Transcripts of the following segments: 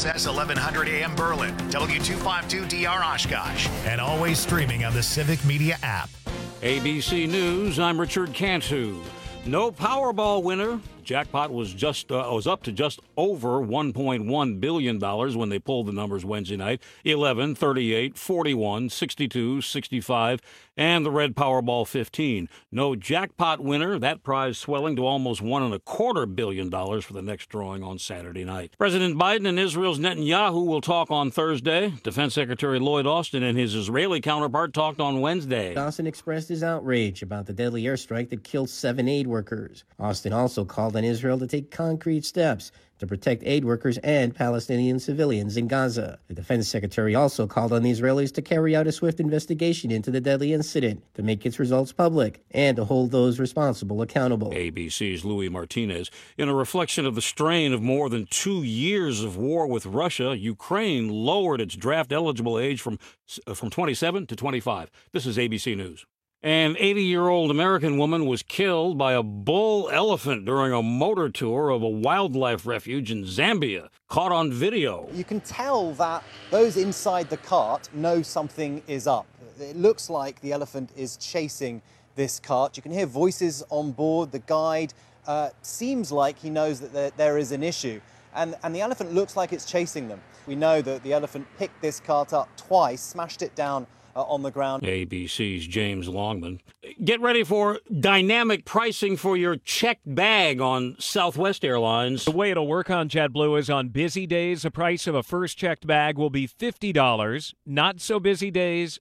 KXSS 1100 AM Berlin, W252DR Oshkosh, and always streaming on the Civic Media app. ABC News, I'm Richard Cantu. No Powerball winner. Jackpot was up to just over $1.1 billion when they pulled the numbers Wednesday night. 11, 38, 41, 62, 65, and the red Powerball 15. No jackpot winner. That prize swelling to almost $1.25 billion for the next drawing on Saturday night. President Biden and Israel's Netanyahu will talk on Thursday. Defense Secretary Lloyd Austin and his Israeli counterpart talked on Wednesday. Austin expressed his outrage about the deadly airstrike that killed 7 aid workers. Austin also called on Israel to take concrete steps to protect aid workers and Palestinian civilians in Gaza. The defense secretary also called on the Israelis to carry out a swift investigation into the deadly incident, to make its results public, and to hold those responsible accountable. ABC's Louis Martinez. In a reflection of the strain of more than 2 years of war with Russia, Ukraine lowered its draft-eligible age from 27 to 25. This is ABC News. An 80-year-old American woman was killed by a bull elephant during a motor tour of a wildlife refuge in Zambia, caught on video. You can tell that those inside the cart know something is up. It looks like the elephant is chasing this cart. You can hear voices on board. The guide seems like he knows that there is an issue. And the elephant looks like it's chasing them. We know that the elephant picked this cart up twice, smashed it down on the ground. ABC's James Longman. Get ready for dynamic pricing for your checked bag on Southwest Airlines. The way it'll work on JetBlue is on busy days, the price of a first checked bag will be $50. Not so busy days,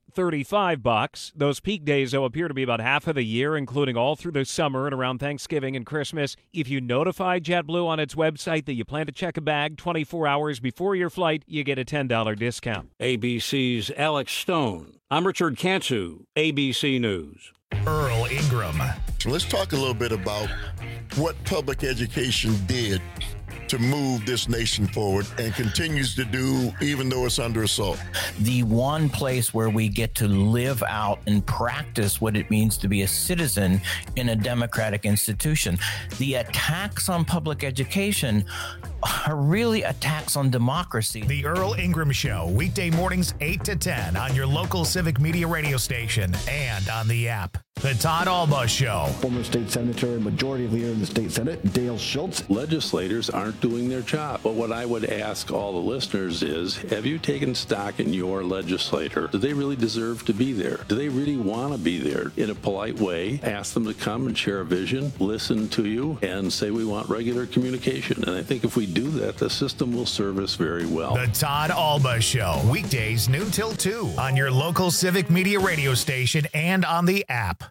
$35. Those peak days, though, appear to be about half of the year, including all through the summer and around Thanksgiving and Christmas. If you notify JetBlue on its website that you plan to check a bag 24 hours before your flight, you get a $10 discount. ABC's Alex Stone. I'm Richard Cantu, ABC News. Earl Ingram. So let's talk a little bit about what public education did to move this nation forward and continues to do, even though it's under assault. The one place where we get to live out and practice what it means to be a citizen in a democratic institution. The attacks on public education are really attacks on democracy. The Earl Ingram Show, weekday mornings 8 to 10 on your local Civic Media radio station and on the app. The Todd Alba Show. Former state senator and majority leader in the state Senate, Dale Schultz. Legislators aren't doing their job. But what I would ask all the listeners is, have you taken stock in your legislator? Do they really deserve to be there? Do they really want to be there? In a polite way, ask them to come and share a vision, listen to you, and say we want regular communication. And I think if we do that, the system will serve us very well. The Todd Alba Show, weekdays noon till 2 on your local Civic Media radio station and on the app.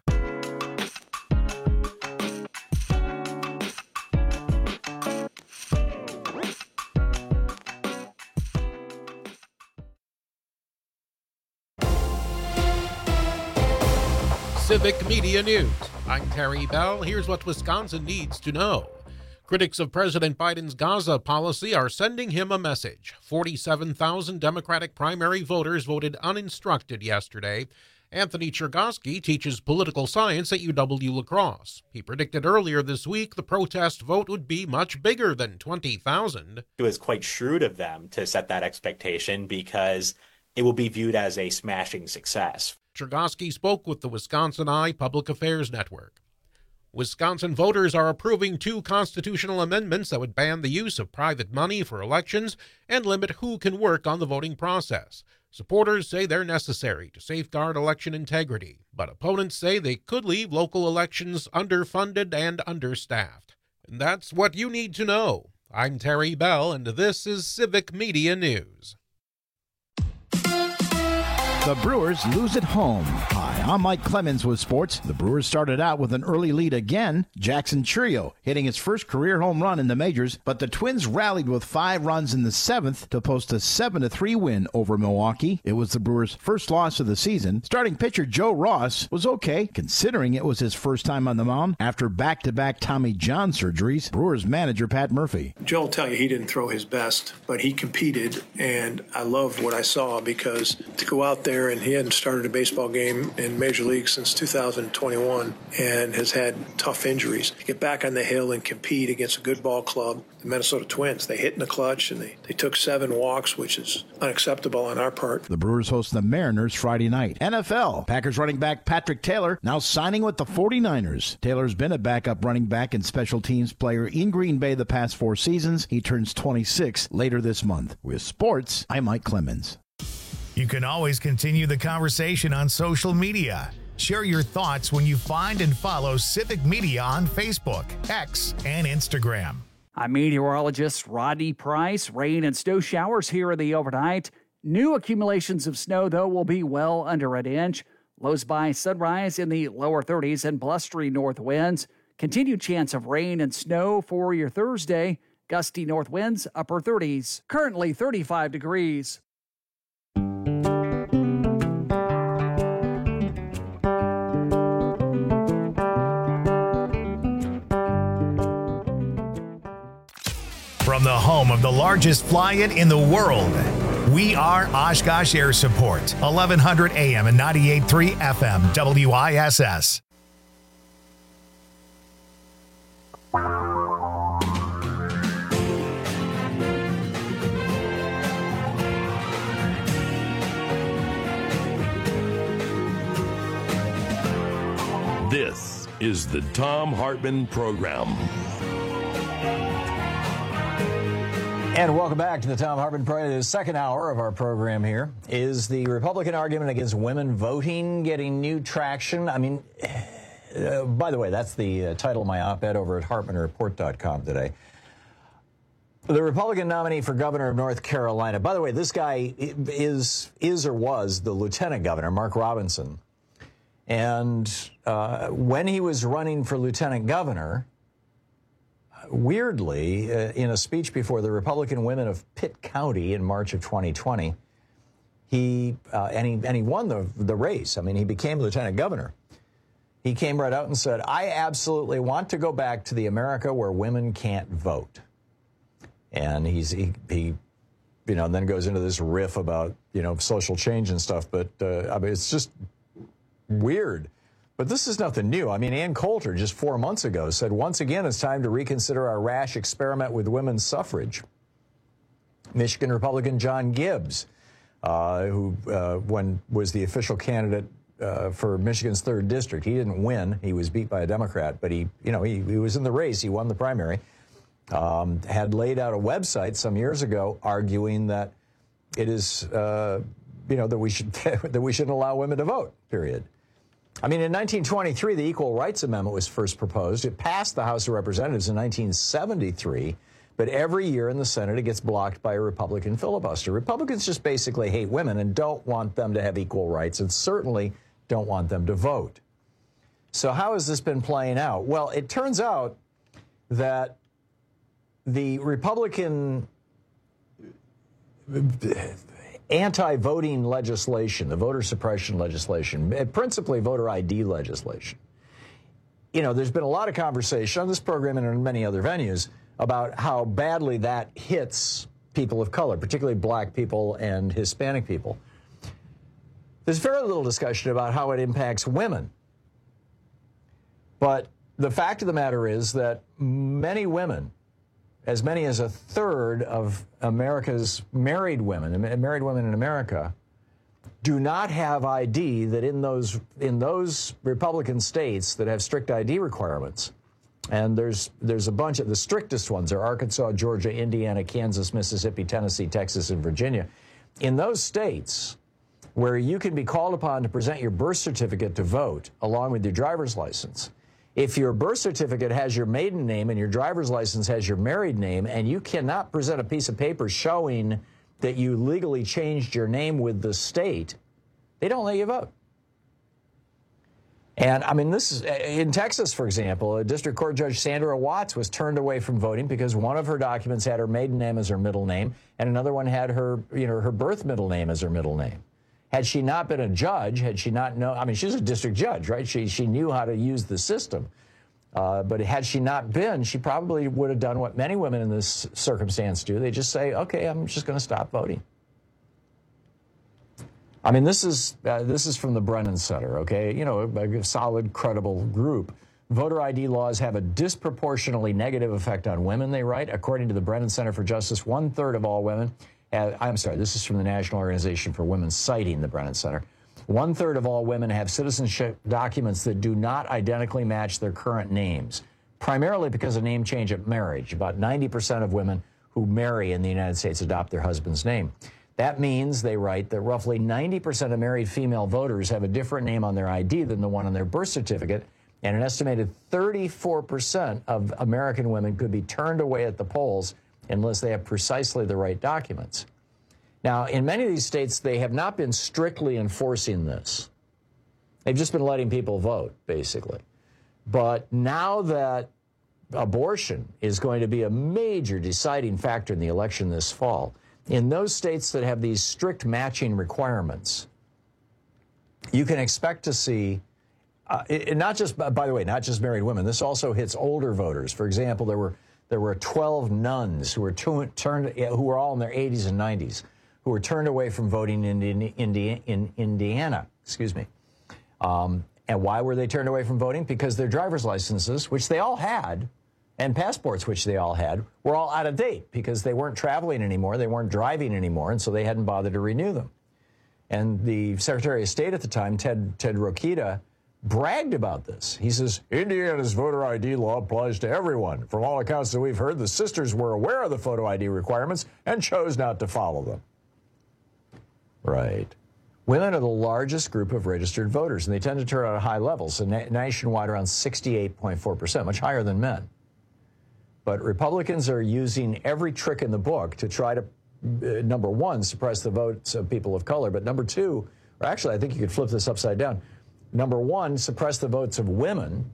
Civic Media News. I'm Terry Bell. Here's what Wisconsin needs to know. Critics of President Biden's Gaza policy are sending him a message. 47,000 Democratic primary voters voted uninstructed yesterday. Anthony Chergosky teaches political science at UW-La Crosse. He predicted earlier this week the protest vote would be much bigger than 20,000. It was quite shrewd of them to set that expectation because it will be viewed as a smashing success. Chergosky spoke with the Wisconsin Eye Public Affairs Network. Wisconsin voters are approving 2 constitutional amendments that would ban the use of private money for elections and limit who can work on the voting process. Supporters say they're necessary to safeguard election integrity, but opponents say they could leave local elections underfunded and understaffed. And that's what you need to know. I'm Terry Bell, and this is Civic Media News. The Brewers lose at home. Hi, I'm Mike Clemens with sports. The Brewers started out with an early lead again. Jackson Churio hitting his first career home run in the majors, but the Twins rallied with 5 runs in the 7th to post a 7-3 win over Milwaukee. It was the Brewers' first loss of the season. Starting pitcher Joe Ross was okay, considering it was his first time on the mound after back-to-back Tommy John surgeries. Brewers manager Pat Murphy. Joe will tell you he didn't throw his best, but he competed, and I loved what I saw because to go out there and he hadn't started a baseball game in in Major League since 2021 and has had tough injuries. To get back on the hill and compete against a good ball club, the Minnesota Twins, they hit in the clutch and they took 7 walks, which is unacceptable on our part. The Brewers host the Mariners Friday night. NFL, Packers running back Patrick Taylor now signing with the 49ers. Taylor's been a backup running back and special teams player in Green Bay the past 4 seasons. He turns 26 later this month. With sports, I'm Mike Clemens. You can always continue the conversation on social media. Share your thoughts when you find and follow Civic Media on Facebook, X, and Instagram. I'm meteorologist Rodney Price. Rain and snow showers here in the overnight. New accumulations of snow, though, will be well under an inch. Lows by sunrise in the lower 30s and blustery north winds. Continued chance of rain and snow for your Thursday. Gusty north winds, upper 30s. Currently 35 degrees. From the home of the largest fly-in in the world, we are Oshkosh Air Support, 1100 AM and 98.3 FM, WISS. This is the Thom Hartmann Program. And welcome back to the Thom Hartmann Program. The second hour of our program here. Is the Republican argument against women voting getting new traction? I mean, by the way, that's the title of my op-ed over at HartmannReport.com today. The Republican nominee for governor of North Carolina. By the way, this guy is or was the lieutenant governor, Mark Robinson. And when he was running for lieutenant governor, weirdly, in a speech before the Republican women of Pitt County in March of 2020, he won the race. I mean, he became lieutenant governor. He came right out and said, "I absolutely want to go back to the America where women can't vote." And he then goes into this riff about social change and stuff. But I mean, it's just weird. But this is nothing new. I mean, Ann Coulter just 4 months ago said, "Once again, it's time to reconsider our rash experiment with women's suffrage." Michigan Republican John Gibbs, who was the official candidate for Michigan's 3rd district. He didn't win. He was beat by a Democrat, but he was in the race. He won the primary. Had laid out a website some years ago arguing that it is, that we shouldn't allow women to vote, period. I mean, in 1923, the Equal Rights Amendment was first proposed. It passed the House of Representatives in 1973, but every year in the Senate, it gets blocked by a Republican filibuster. Republicans just basically hate women and don't want them to have equal rights, and certainly don't want them to vote. So how has this been playing out? Well, it turns out that the Republican anti-voting legislation, the voter suppression legislation, principally voter ID legislation. There's been a lot of conversation on this program and in many other venues about how badly that hits people of color, particularly black people and Hispanic people. There's very little discussion about how it impacts women. But the fact of the matter is that many women, as many as a third of America's married women in America, do not have ID that in those Republican states that have strict ID requirements. And there's a bunch of the strictest ones are Arkansas, Georgia, Indiana, Kansas, Mississippi, Tennessee, Texas, and Virginia. In those states where you can be called upon to present your birth certificate to vote along with your driver's license, if your birth certificate has your maiden name and your driver's license has your married name, and you cannot present a piece of paper showing that you legally changed your name with the state, they don't let you vote. And, I mean, this is in Texas, for example, District Court Judge Sandra Watts was turned away from voting because one of her documents had her maiden name as her middle name, and another one had her birth middle name as her middle name. Had she not been a judge, had she not known, I mean, she's a district judge, right? She knew how to use the system. But had she not been, she probably would have done what many women in this circumstance do. They just say, okay, I'm just going to stop voting. I mean, this is from the Brennan Center, okay? You know, a solid, credible group. Voter ID laws have a disproportionately negative effect on women, they write. According to the Brennan Center for Justice, 1/3 of all women, I'm sorry, this is from the National Organization for Women, citing the Brennan Center. 1/3 of all women have citizenship documents that do not identically match their current names, primarily because of name change at marriage. About 90% of women who marry in the United States adopt their husband's name. That means, they write, that roughly 90% of married female voters have a different name on their ID than the one on their birth certificate, and an estimated 34% of American women could be turned away at the polls unless they have precisely the right documents. Now, in many of these states, they have not been strictly enforcing this. They've just been letting people vote, basically. But now that abortion is going to be a major deciding factor in the election this fall, in those states that have these strict matching requirements, you can expect to see, not just, by the way, not just married women. This also hits older voters. For example, there were 12 nuns who were who were all in their 80s and 90s, who were turned away from voting in Indiana. Excuse me. And why were they turned away from voting? Because their driver's licenses, which they all had, and passports, which they all had, were all out of date because they weren't traveling anymore, they weren't driving anymore, and so they hadn't bothered to renew them. And the Secretary of State at the time, Ted Rokita, bragged about this. He says, Indiana's voter ID law applies to everyone. From all accounts that we've heard, the sisters were aware of the photo ID requirements and chose not to follow them. Right. Women are the largest group of registered voters, and they tend to turn out at high levels, so nationwide around 68.4%, much higher than men. But Republicans are using every trick in the book to try to, number one, suppress the votes of people of color, but number two, or actually I think you could flip this upside down. Number one, suppress the votes of women,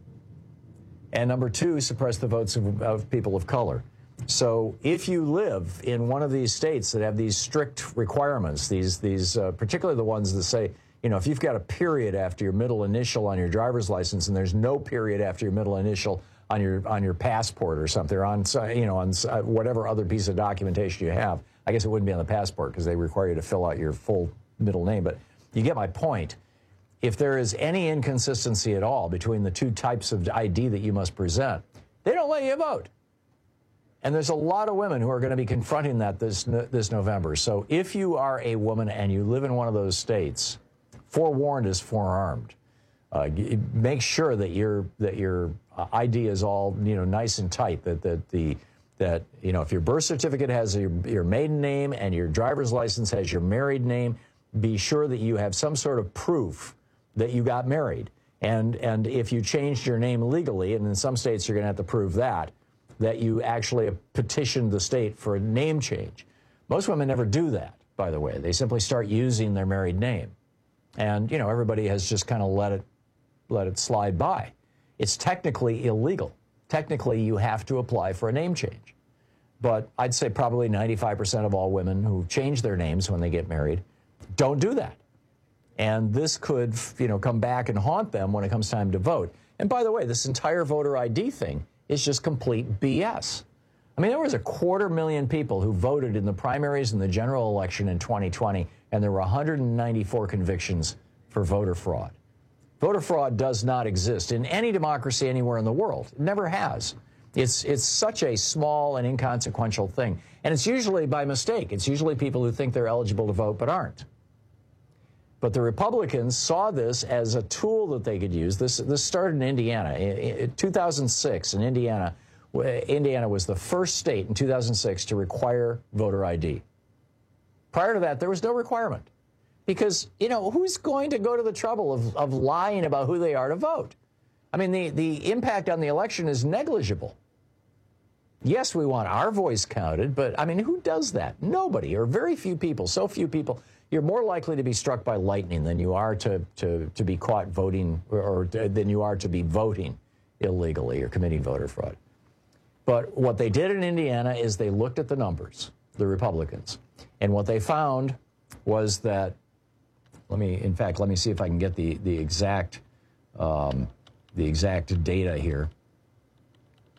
and number two, suppress the votes of people of color. So if you live in one of these states that have these strict requirements, these particularly the ones that say, you know, if you've got a period after your middle initial on your driver's license and there's no period after your middle initial on your passport or something, or on, you know, on whatever other piece of documentation you have. I guess it wouldn't be on the passport because they require you to fill out your full middle name, but you get my point. If there is any inconsistency at all between the two types of ID that you must present, they don't let you vote. And there's a lot of women who are going to be confronting that this November. So if you are a woman and you live in one of those states, forewarned is forearmed. Make sure that your ID is all, you know, nice and tight. That you know, if your birth certificate has your maiden name and your driver's license has your married name, be sure that you have some sort of proof that you got married. And if you changed your name legally, and in some states you're going to have to prove that you actually petitioned the state for a name change. Most women never do that, by the way. They simply start using their married name. And, you know, everybody has just kind of let it slide by. It's technically illegal. Technically, you have to apply for a name change. But I'd say probably 95% of all women who change their names when they get married don't do that. And this could, you know, come back and haunt them when it comes time to vote. And by the way, this entire voter ID thing is just complete BS. I mean, there was 250,000 people who voted in the primaries and the general election in 2020, and there were 194 convictions for voter fraud. Voter fraud does not exist in any democracy anywhere in the world. It never has. It's such a small and inconsequential thing. And it's usually by mistake. It's usually people who think they're eligible to vote but aren't. But the Republicans saw this as a tool that they could use. This started in Indiana. In 2006, in Indiana was the first state in 2006 to require voter ID. Prior to that, there was no requirement. Because, you know, who's going to go to the trouble of lying about who they are to vote? I mean, the impact on the election is negligible. Yes, we want our voice counted, but, I mean, who does that? Nobody, or very few people, so few people. You're more likely to be struck by lightning than you are to be caught voting, or than you are to be voting illegally or committing voter fraud. But what they did in Indiana is they looked at the numbers, the Republicans, and what they found was that, let me see if I can get the exact data here.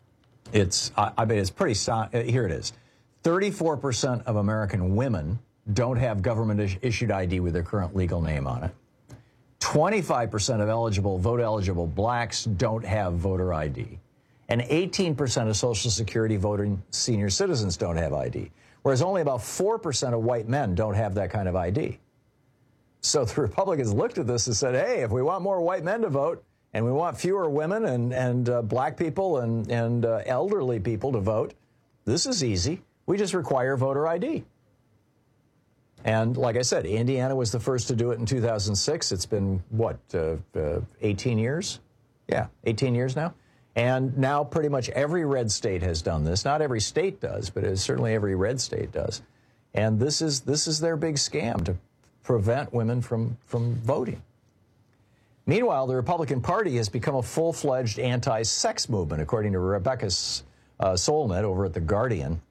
I mean, it's pretty, here it is. 34% of American women don't have government-issued ID with their current legal name on it. 25% of vote-eligible blacks don't have voter ID. And 18% of Social Security voting senior citizens don't have ID, whereas only about 4% of white men don't have that kind of ID. So the Republicans looked at this and said, hey, if we want more white men to vote and we want fewer women and black people and elderly people to vote, this is easy. We just require voter ID. And like I said, Indiana was the first to do it in 2006. It's been, 18 years? Yeah, 18 years now. And now pretty much every red state has done this. Not every state does, but certainly every red state does. And this is their big scam to prevent women from voting. Meanwhile, the Republican Party has become a full-fledged anti-sex movement, according to Rebecca Solnit over at The Guardian.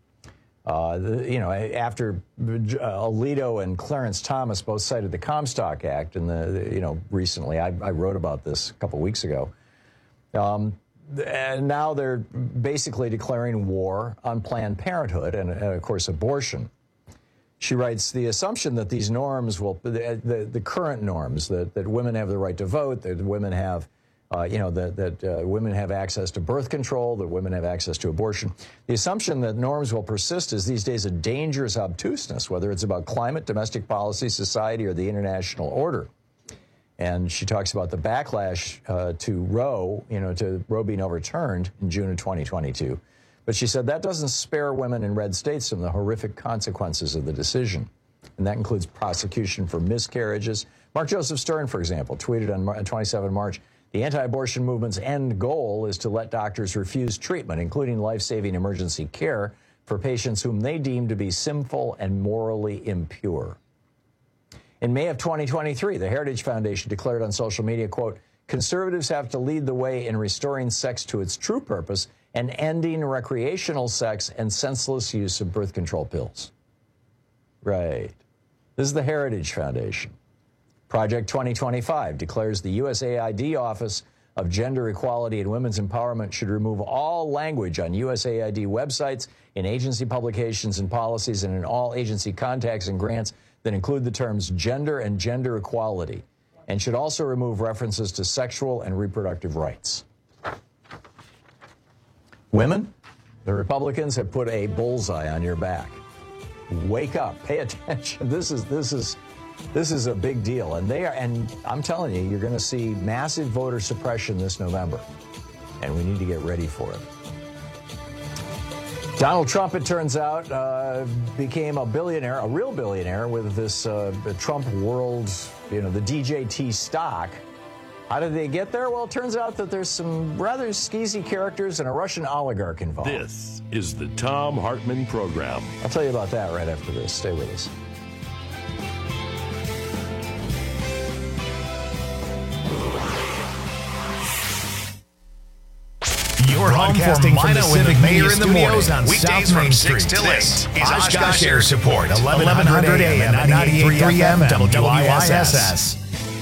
After Alito and Clarence Thomas both cited the Comstock Act and recently, I wrote about this a couple weeks ago. And now they're basically declaring war on Planned Parenthood and of course, abortion. She writes, the assumption that these norms the current norms, that women have the right to vote, that women have women have access to birth control, that women have access to abortion. The assumption that norms will persist is these days a dangerous obtuseness, whether it's about climate, domestic policy, society, or the international order. And she talks about the backlash to Roe, to Roe being overturned in June of 2022. But she said that doesn't spare women in red states from the horrific consequences of the decision. And that includes prosecution for miscarriages. Mark Joseph Stern, for example, tweeted on 27 March, the anti-abortion movement's end goal is to let doctors refuse treatment, including life-saving emergency care, for patients whom they deem to be sinful and morally impure. In May of 2023, the Heritage Foundation declared on social media, quote, conservatives have to lead the way in restoring sex to its true purpose and ending recreational sex and senseless use of birth control pills. Right. This is the Heritage Foundation. Project 2025 declares the USAID Office of Gender Equality and Women's Empowerment should remove all language on USAID websites, in agency publications and policies, and in all agency contacts and grants that include the terms gender and gender equality, and should also remove references to sexual and reproductive rights. Women, the Republicans have put a bullseye on your back. Wake up, pay attention. This is a big deal, and I'm telling you, you're going to see massive voter suppression this November, and we need to get ready for it. Donald Trump, it turns out, became a billionaire, a real billionaire, with this Trump World, the DJT stock. How did they get there? Well, it turns out that there's some rather skeezy characters and a Russian oligarch involved. This is the Thom Hartmann Program. I'll tell you about that right after this. Stay with us. You're broadcasting from the Civic Mayor in the morning on weekdays from 6 till 8. Is Oshkosh Air Support, 1100 AM and 98.3 FM, WISS.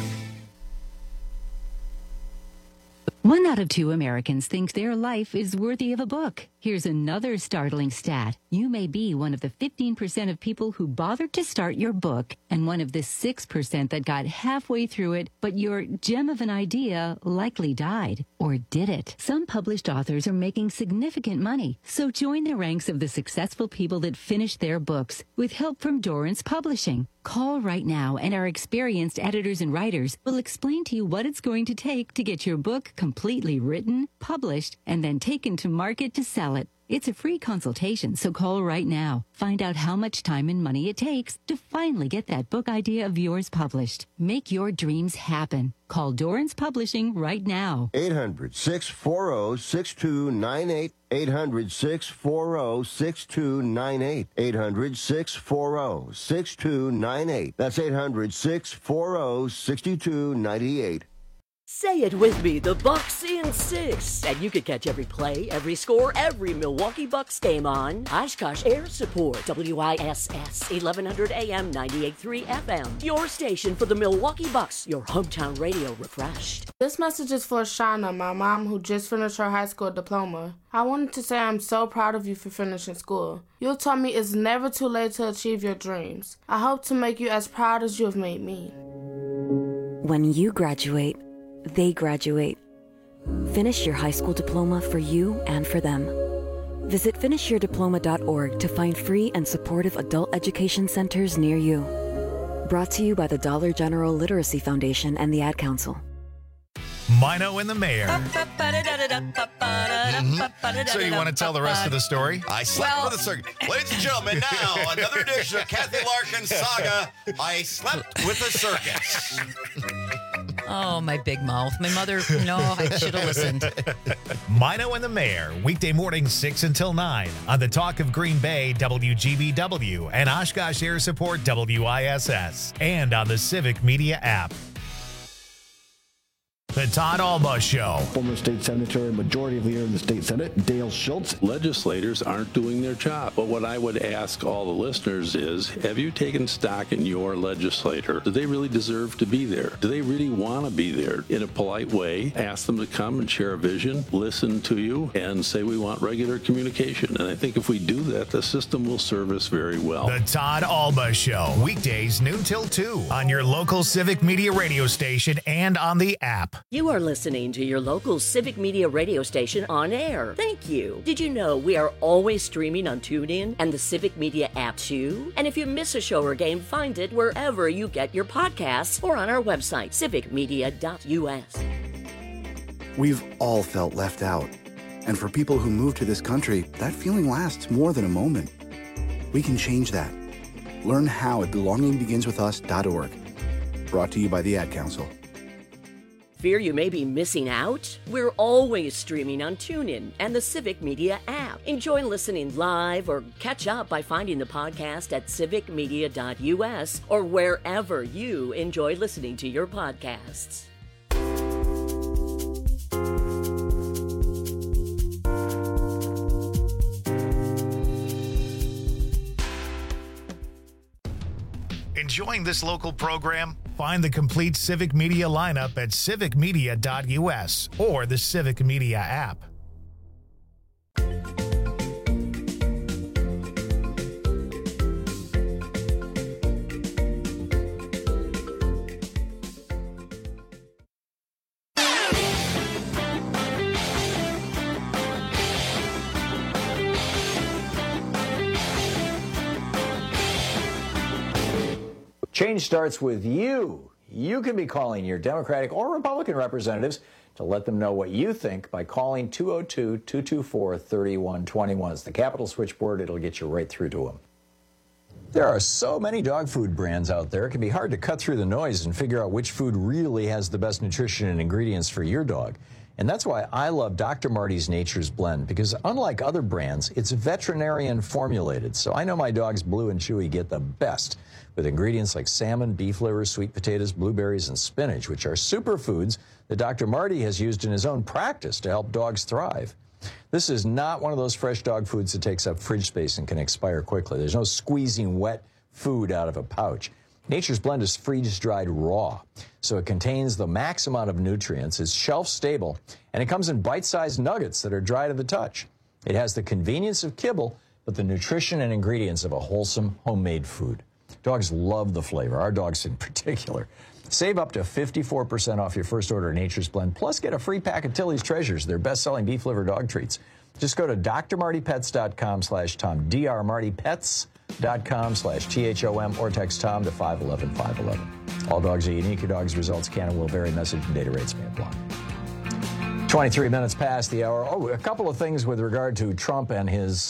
1 out of 2 Americans think their life is worthy of a book. Here's another startling stat. You may be one of the 15% of people who bothered to start your book and one of the 6% that got halfway through it, but your gem of an idea likely died. Or did it? Some published authors are making significant money, so join the ranks of the successful people that finished their books with help from Dorrance Publishing. Call right now and our experienced editors and writers will explain to you what it's going to take to get your book completely written, published, and then taken to market to sell it. It's a free consultation, so call right now. Find out how much time and money it takes to finally get that book idea of yours published. Make your dreams happen. Call Dorrance Publishing right now. 800-640-6298. 800-640-6298. 800-640-6298. That's 800-640-6298. Say it with me, the Bucks in 6. And you can catch every play, every score, every Milwaukee Bucks game on Oshkosh Air Support, WISS, 1100 AM, 98.3 FM. Your station for the Milwaukee Bucks, your hometown radio refreshed. This message is for Shauna, my mom who just finished her high school diploma. I wanted to say I'm so proud of you for finishing school. You taught me it's never too late to achieve your dreams. I hope to make you as proud as you have made me. When you graduate, they graduate. Finish your high school diploma for you and for them. Visit finishyourdiploma.org to find free and supportive adult education centers near you. Brought to you by the Dollar General Literacy Foundation and the Ad Council. Mino and the Mayor. So you want to tell the rest of the story? I slept for the circus. Ladies and gentlemen, now another edition of Kathy Larkin's saga. I slept with a circus. Oh, my big mouth. My mother, I should have listened. Mino and the Mayor, weekday mornings 6 until 9 on the Talk of Green Bay, WGBW, and Oshkosh Air Support, WISS, and on the Civic Media app. The Todd Alba Show. Former state senator and majority leader in the state Senate, Dale Schultz. Legislators aren't doing their job. But what I would ask all the listeners is, have you taken stock in your legislator? Do they really deserve to be there? Do they really want to be there? In a polite way, ask them to come and share a vision, listen to you, and say we want regular communication. And I think if we do that, the system will serve us very well. The Todd Alba Show, weekdays noon till 2 on your local Civic Media radio station and on the app. You are listening to your local Civic Media radio station on air. Thank you. Did you know we are always streaming on TuneIn and the Civic Media app too? And if you miss a show or game, find it wherever you get your podcasts or on our website, civicmedia.us. We've all felt left out. And for people who move to this country, that feeling lasts more than a moment. We can change that. Learn how at belongingbeginswithus.org. Brought to you by the Ad Council. Fear you may be missing out? We're always streaming on TuneIn and the Civic Media app. Enjoy listening live or catch up by finding the podcast at civicmedia.us or wherever you enjoy listening to your podcasts. Enjoying this local program? Find the complete Civic Media lineup at civicmedia.us or the Civic Media app. Change starts with you. You can be calling your Democratic or Republican representatives to let them know what you think by calling 202-224-3121. It's the Capitol switchboard. It'll get you right through to them. There are so many dog food brands out there, it can be hard to cut through the noise and figure out which food really has the best nutrition and ingredients for your dog. And that's why I love Dr. Marty's Nature's Blend, because unlike other brands, it's veterinarian formulated. So I know my dogs Blue and Chewy get the best with ingredients like salmon, beef liver, sweet potatoes, blueberries, and spinach, which are superfoods that Dr. Marty has used in his own practice to help dogs thrive. This is not one of those fresh dog foods that takes up fridge space and can expire quickly. There's no squeezing wet food out of a pouch. Nature's Blend is freeze-dried raw, so it contains the max amount of nutrients, it's shelf-stable, and it comes in bite-sized nuggets that are dry to the touch. It has the convenience of kibble, but the nutrition and ingredients of a wholesome, homemade food. Dogs love the flavor, our dogs in particular. Save up to 54% off your first order of Nature's Blend, plus get a free pack of Tilly's Treasures, their best-selling beef liver dog treats. Just go to drmartypets.com/Tom, drmartypets.com/THOM, or text Tom to 511-511. All dogs are unique. Your dog's results can and will vary. Message and data rates may apply. 23 minutes past the hour. Oh, a couple of things with regard to Trump and his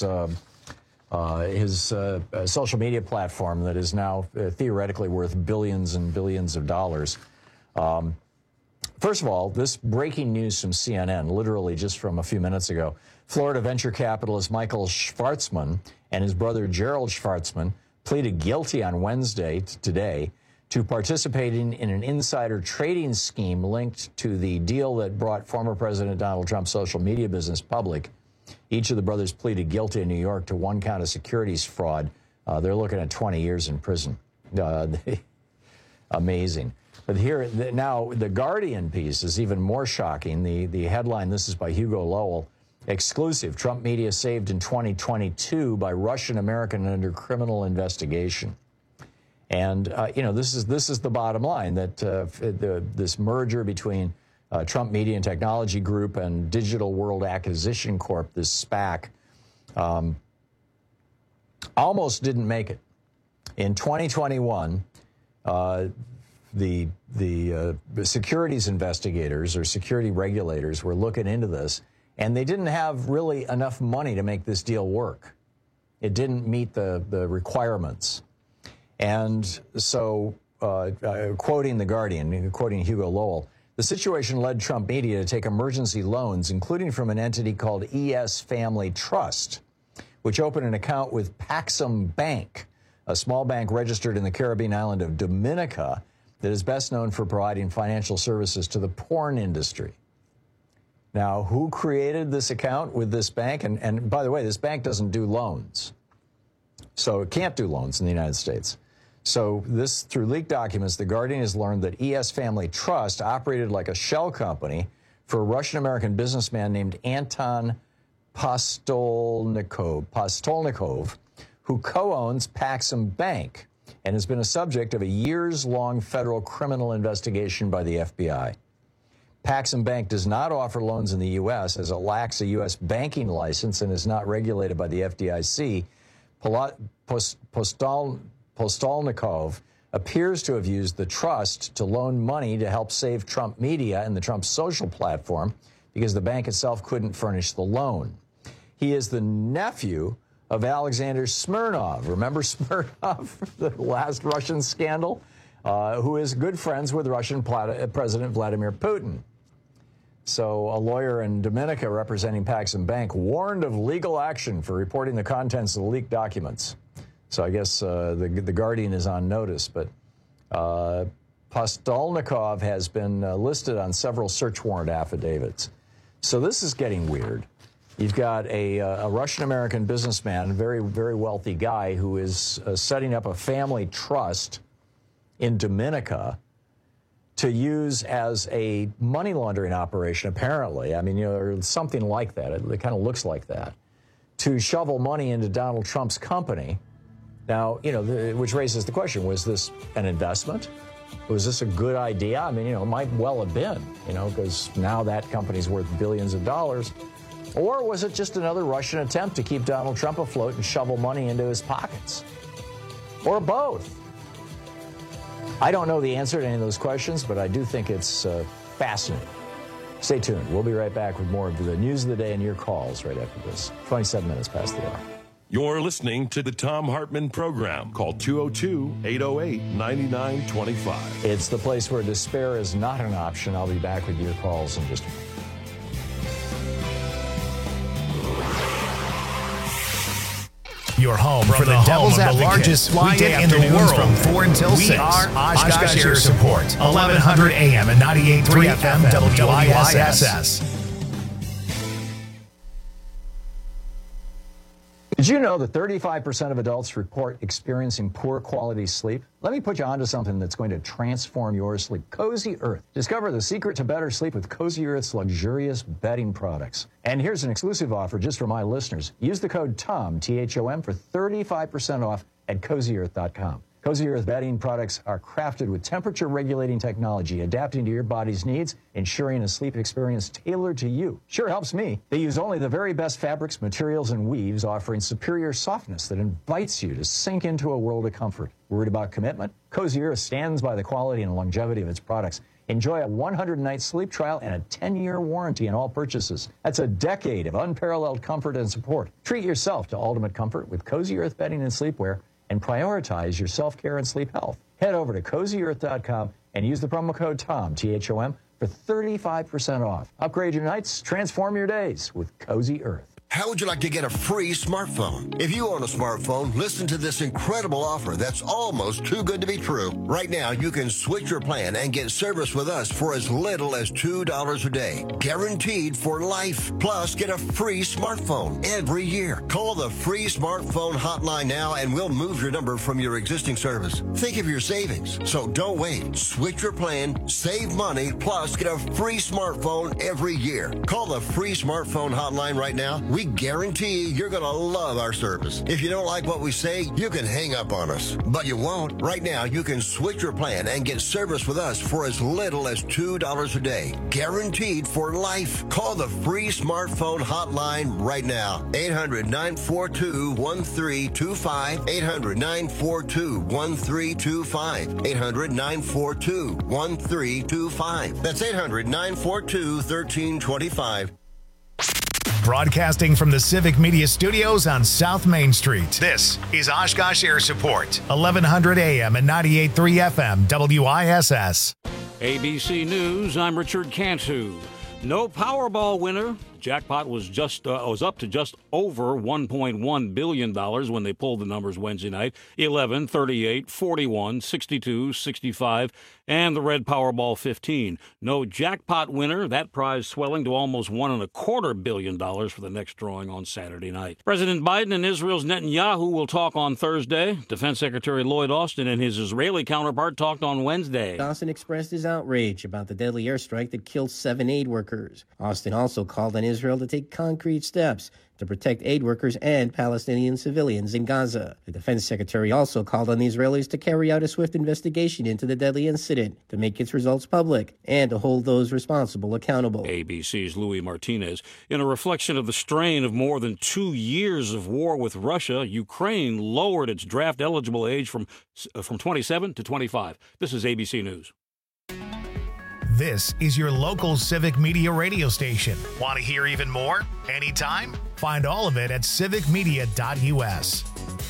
social media platform that is now theoretically worth billions and billions of dollars. First of all, this breaking news from CNN, literally just from a few minutes ago. Florida venture capitalist Michael Schwartzman and his brother Gerald Schwartzman pleaded guilty on Wednesday, today, to participating in an insider trading scheme linked to the deal that brought former President Donald Trump's social media business public. Each of the brothers pleaded guilty in New York to one count of securities fraud. They're looking at 20 years in prison. Amazing. But here, now, the Guardian piece is even more shocking. The headline, this is by Hugo Lowell, exclusive, Trump media saved in 2022 by Russian-American under criminal investigation. And, this is the bottom line, that this merger between Trump Media and Technology Group and Digital World Acquisition Corp, this SPAC, almost didn't make it. In 2021, the securities investigators or security regulators were looking into this, and they didn't have really enough money to make this deal work. It didn't meet the requirements. And so, quoting The Guardian, quoting Hugo Lowell, the situation led Trump Media to take emergency loans, including from an entity called ES Family Trust, which opened an account with Paxum Bank, a small bank registered in the Caribbean island of Dominica that is best known for providing financial services to the porn industry. Now, who created this account with this bank? And by the way, this bank doesn't do loans. So it can't do loans in the United States. So this, through leaked documents, The Guardian has learned that ES Family Trust operated like a shell company for a Russian-American businessman named Anton Postolnikov, who co-owns Paxum Bank and has been a subject of a years-long federal criminal investigation by the FBI. Paxum Bank does not offer loans in the U.S. as it lacks a U.S. banking license and is not regulated by the FDIC. Postolnikov appears to have used the trust to loan money to help save Trump Media and the Trump social platform because the bank itself couldn't furnish the loan. He is the nephew of Alexander Smirnov. Remember Smirnov, the last Russian scandal? Who is good friends with Russian President Vladimir Putin. So a lawyer in Dominica representing Paxum Bank warned of legal action for reporting the contents of the leaked documents. So I guess the Guardian is on notice, but Postolnikov has been listed on several search warrant affidavits. So this is getting weird. You've got a Russian-American businessman, a very, very wealthy guy, who is setting up a family trust in Dominica to use as a money laundering operation, apparently. I mean, or something like that. It kind of looks like that. To shovel money into Donald Trump's company. Now, which raises the question, was this an investment? Was this a good idea? I mean, it might well have been, because now that company's worth billions of dollars. Or was it just another Russian attempt to keep Donald Trump afloat and shovel money into his pockets? Or both? I don't know the answer to any of those questions, but I do think it's fascinating. Stay tuned. We'll be right back with more of the news of the day and your calls right after this. 27 minutes past the hour. You're listening to the Thom Hartmann Program. Call 202-808-9925. It's the place where despair is not an option. I'll be back with your calls in just a moment. Your home for the Devil's Advocate, the largest fly-in in the world from 4 until 6. We are Oshkosh Air Support, 1100 AM and 98.3 FM WISS. Did you know that 35% of adults report experiencing poor quality sleep? Let me put you onto something that's going to transform your sleep. Cozy Earth. Discover the secret to better sleep with Cozy Earth's luxurious bedding products. And here's an exclusive offer just for my listeners. Use the code TOM, T-H-O-M, for 35% off at CozyEarth.com. Cozy Earth bedding products are crafted with temperature-regulating technology, adapting to your body's needs, ensuring a sleep experience tailored to you. Sure helps me. They use only the very best fabrics, materials, and weaves, offering superior softness that invites you to sink into a world of comfort. Worried about commitment? Cozy Earth stands by the quality and longevity of its products. Enjoy a 100-night sleep trial and a 10-year warranty on all purchases. That's a decade of unparalleled comfort and support. Treat yourself to ultimate comfort with Cozy Earth bedding and sleepwear, and prioritize your self-care and sleep health. Head over to CozyEarth.com and use the promo code TOM, T-H-O-M, for 35% off. Upgrade your nights, transform your days with Cozy Earth. How would you like to get a free smartphone? If you own a smartphone, listen to this incredible offer that's almost too good to be true. Right now, you can switch your plan and get service with us for as little as $2 a day. Guaranteed for life. Plus, get a free smartphone every year. Call the free smartphone hotline now and we'll move your number from your existing service. Think of your savings. So don't wait. Switch your plan, save money, plus get a free smartphone every year. Call the free smartphone hotline right now. We guarantee you're going to love our service. If you don't like what we say, you can hang up on us. But you won't. Right now, you can switch your plan and get service with us for as little as $2 a day. Guaranteed for life. Call the free smartphone hotline right now. 800-942-1325. 800-942-1325. 800-942-1325. That's 800-942-1325. Broadcasting from the Civic Media Studios on South Main Street. This is Oshkosh Air Support, 1100 AM and 98.3 FM, WISS. ABC News, I'm Richard Cantu. No Powerball winner. Jackpot was up to just over $1.1 billion when they pulled the numbers Wednesday night. 11, 38, 41, 62, 65, and the red Powerball 15. No jackpot winner. That prize swelling to almost $1.25 billion for the next drawing on Saturday night. President Biden and Israel's Netanyahu will talk on Thursday. Defense Secretary Lloyd Austin and his Israeli counterpart talked on Wednesday. Austin expressed his outrage about the deadly airstrike that killed 7 aid workers. Austin also called on Israel to take concrete steps to protect aid workers and Palestinian civilians in Gaza. The defense secretary also called on the Israelis to carry out a swift investigation into the deadly incident, to make its results public, and to hold those responsible accountable. ABC's Louis Martinez. In a reflection of the strain of more than 2 years of war with Russia, Ukraine lowered its draft-eligible age from 27 to 25. This is ABC News. This is your local Civic Media radio station. Want to hear even more? Anytime? Find all of it at civicmedia.us.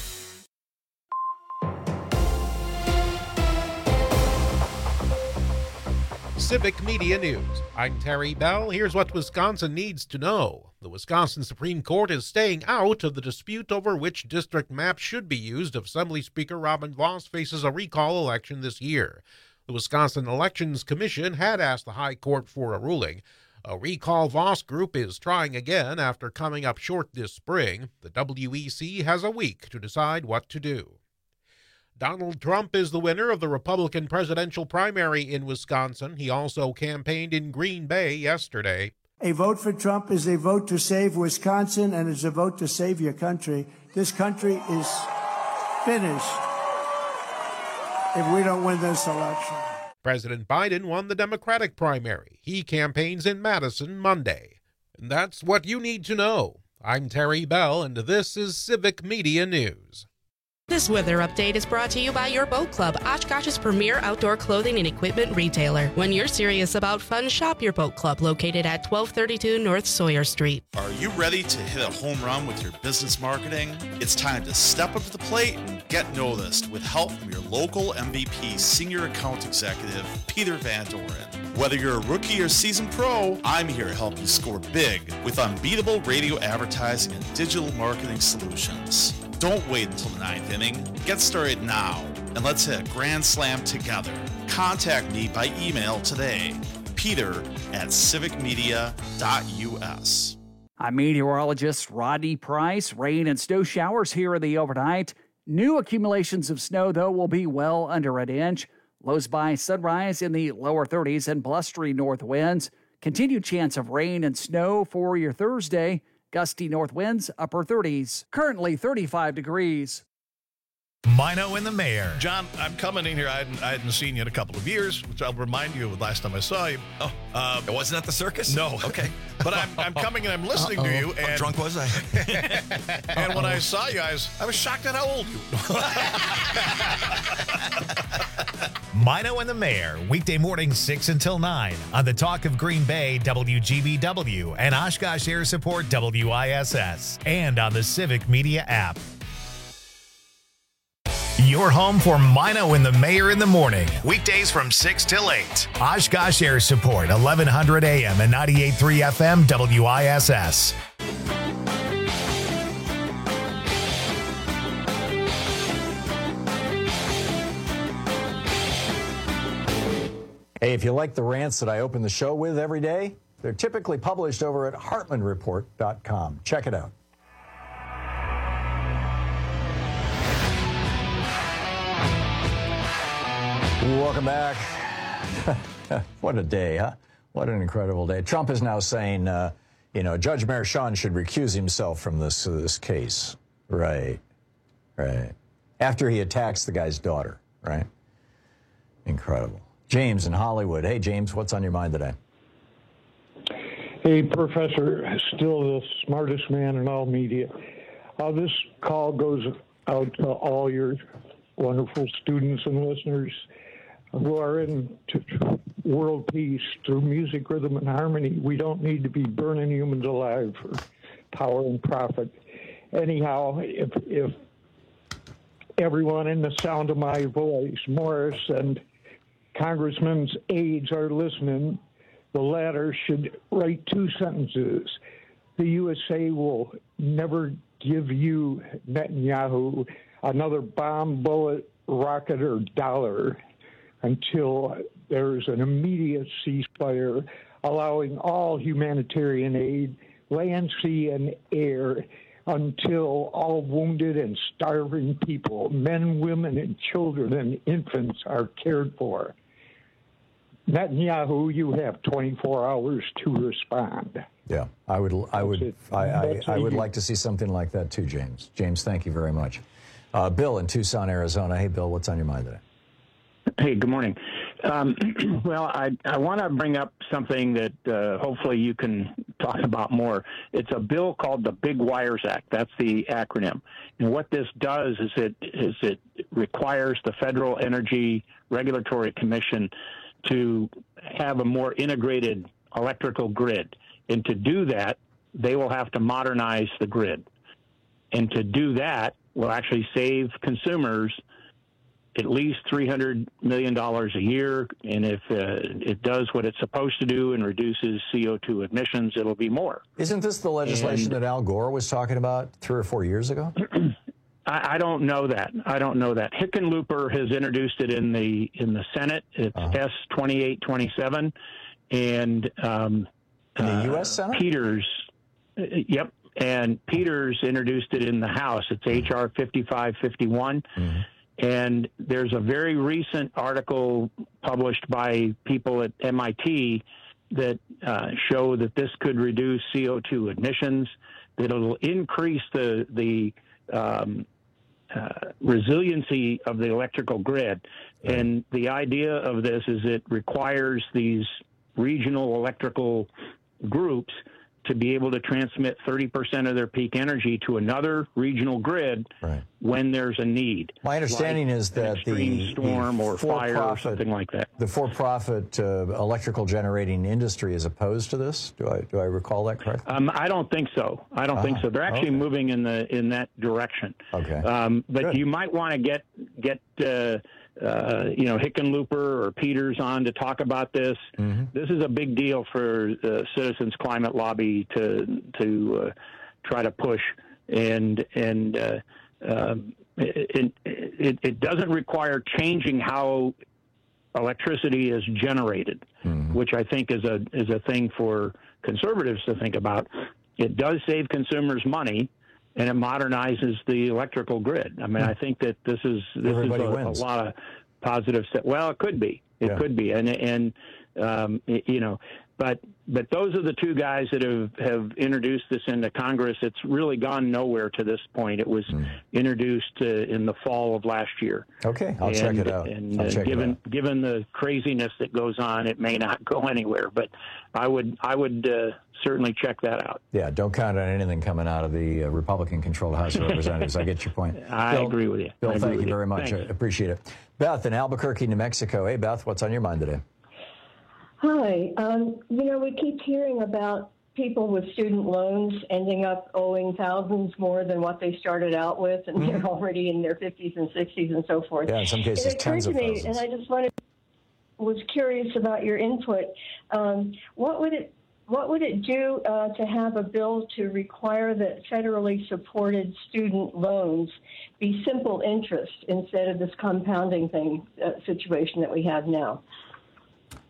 Civic Media News. I'm Terry Bell. Here's what Wisconsin needs to know. The Wisconsin Supreme Court is staying out of the dispute over which district map should be used if Assembly Speaker Robin Vos faces a recall election this year. The Wisconsin Elections Commission had asked the High Court for a ruling. A recall Vos group is trying again after coming up short this spring. The WEC has a week to decide what to do. Donald Trump is the winner of the Republican presidential primary in Wisconsin. He also campaigned in Green Bay yesterday. A vote for Trump is a vote to save Wisconsin, and it's a vote to save your country. This country is finished if we don't win this election. President Biden won the Democratic primary. He campaigns in Madison Monday. And that's what you need to know. I'm Terry Bell, and this is Civic Media News. This weather update is brought to you by Your Boat Club, Oshkosh's premier outdoor clothing and equipment retailer. When you're serious about fun, shop Your Boat Club, located at 1232 North Sawyer Street. Are you ready to hit a home run with your business marketing? It's time to step up to the plate and get noticed with help from your local MVP Senior Account Executive, Peter Van Doren. Whether you're a rookie or seasoned pro, I'm here to help you score big with unbeatable radio advertising and digital marketing solutions. Don't wait until the 9th inning. Get started now, and let's hit a grand slam together. Contact me by email today, peter@civicmedia.us. I'm meteorologist Rodney Price. Rain and snow showers here in the overnight. New accumulations of snow, though, will be well under an inch. Lows by sunrise in the lower 30s and blustery north winds. Continued chance of rain and snow for your Thursday. Gusty north winds, upper 30s. Currently 35 degrees. Mino and the Mayor. John, I'm coming in here. I hadn't seen you in a couple of years, which I'll remind you of last time I saw you. Oh, it wasn't at the circus? No. Okay. But I'm coming and I'm listening to you. And how drunk was I? And when I saw you, I was shocked at how old you were. Mino and the Mayor, weekday mornings 6 until 9 on the Talk of Green Bay, WGBW, and Oshkosh Air Support, WISS, and on the Civic Media app. Your home for Mino and the Mayor in the morning. Weekdays from 6 till 8. Oshkosh Air Support, 1100 AM and 98.3 FM, WISS. Hey, if you like the rants that I open the show with every day, they're typically published over at HartmanReport.com. Check it out. Welcome back. What a day, huh? What an incredible day. Trump is now saying, Judge Merchan should recuse himself from this case. Right. After he attacks the guy's daughter, right? Incredible. James in Hollywood. Hey, James, what's on your mind today? Hey, Professor, still the smartest man in all media. This call goes out to all your wonderful students and listeners who are into world peace through music, rhythm, and harmony. We don't need to be burning humans alive for power and profit. Anyhow, if everyone in the sound of my voice, Morris and Congressman's aides are listening, the latter should write 2 sentences. The USA will never give you, Netanyahu, another bomb, bullet, rocket, or dollar until there's an immediate ceasefire allowing all humanitarian aid, land, sea, and air, until all wounded and starving people, men, women, and children and infants are cared for. Netanyahu, you have 24 hours to respond. Yeah, I would like to see something like that too, James. James, thank you very much. Bill in Tucson, Arizona. Hey, Bill, what's on your mind today? Hey, good morning. Well, I want to bring up something that hopefully you can talk about more. It's a bill called the Big Wires Act. That's the acronym. And what this does is it requires the Federal Energy Regulatory Commission to have a more integrated electrical grid. And to do that, they will have to modernize the grid. And to do that will actually save consumers at least $300 million a year. And if it does what it's supposed to do and reduces CO2 emissions, it'll be more. Isn't this the legislation that Al Gore was talking about 3 or 4 years ago? I don't know that. Hickenlooper has introduced it in the Senate. It's S-2827. And in the U.S. Senate? Peters, yep. And Peters introduced it in the House. It's H.R. 5551. Mm-hmm. And there's a very recent article published by people at MIT that show that this could reduce CO2 emissions, that it'll increase the resiliency of the electrical grid. Right. And the idea of this is it requires these regional electrical groups to be able to transmit 30% of their peak energy to another regional grid when there's a need. My understanding is that the storm or fire or something like that. The for-profit electrical generating industry is opposed to this. Do I recall that correctly? I don't think so. think so. They're actually moving in that direction. Okay. But good. You might want to get Hickenlooper or Peters on to talk about this. Mm-hmm. This is a big deal for the Citizens Climate Lobby to try to push, and it doesn't require changing how electricity is generated, which I think is a thing for conservatives to think about. It does save consumers money, and it modernizes the electrical grid. I mean, I think that this is a lot of positive stuff. Well, it could be. It could be. But those are the two guys that have introduced this into Congress. It's really gone nowhere to this point. It was introduced in the fall of last year. Okay, I'll check it out. And given the craziness that goes on, it may not go anywhere. But I would certainly check that out. Yeah, don't count on anything coming out of the Republican-controlled House of Representatives. I get your point. I agree with you. Bill, thank you very much. Thanks. I appreciate it. Beth in Albuquerque, New Mexico. Hey, Beth, what's on your mind today? Hi. We keep hearing about people with student loans ending up owing thousands more than what they started out with, and they're already in their 50s and 60s and so forth. Yeah, in some cases, tens of thousands. And I just was curious about your input. What would it do to have a bill to require that federally supported student loans be simple interest instead of this compounding situation that we have now?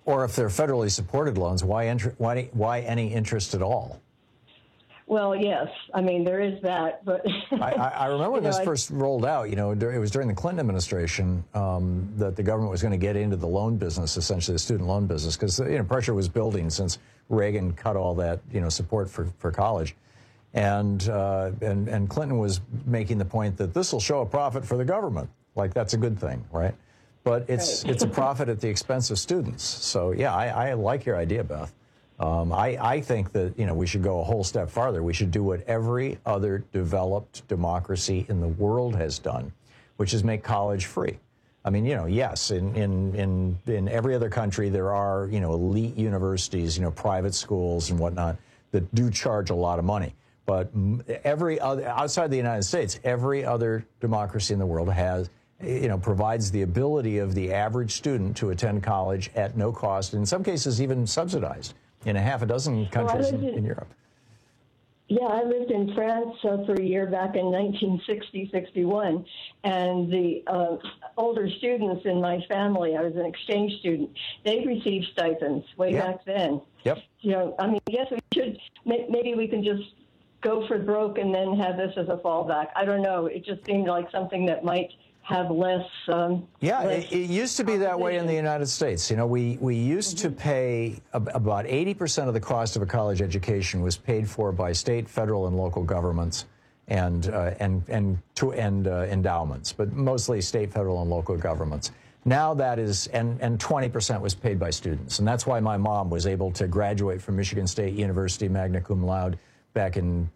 Or if they're federally supported loans, why any interest at all? Well, yes. I mean, there is that, but I remember when this first rolled out. It was during the Clinton administration that the government was going to get into the loan business, essentially the student loan business, because pressure was building since Reagan cut all that support for college, and Clinton was making the point that this will show a profit for the government, like that's a good thing, right? But it's a profit at the expense of students. So yeah, I like your idea, Beth. I think that we should go a whole step farther. We should do what every other developed democracy in the world has done, which is make college free. I mean, yes, in every other country there are elite universities, private schools and whatnot that do charge a lot of money. But every other outside the United States, every other democracy in the world has provides the ability of the average student to attend college at no cost, in some cases even subsidized, in a half a dozen countries in Europe. Yeah, I lived in France for a year back in 1960-61, and the older students in my family, I was an exchange student, they received stipends way back then. Yep. I mean, yes, we should, maybe we can just go for broke and then have this as a fallback. I don't know. It just seemed like something that might have less. It used to be that way in the United States. We used to pay about 80% of the cost of a college education was paid for by state, federal, and local governments, and endowments, but mostly state, federal, and local governments. Now that is, and 20% was paid by students, and that's why my mom was able to graduate from Michigan State University magna cum laude back in